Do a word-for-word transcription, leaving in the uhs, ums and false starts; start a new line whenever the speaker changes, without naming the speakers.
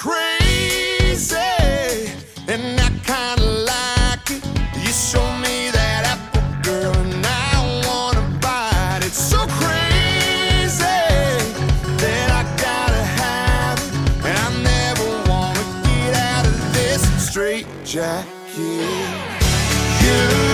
crazy, and I kinda like it. You show me that apple, girl, and I wanna bite it. So crazy that I gotta have it, and I never wanna get out of this straight jacket. You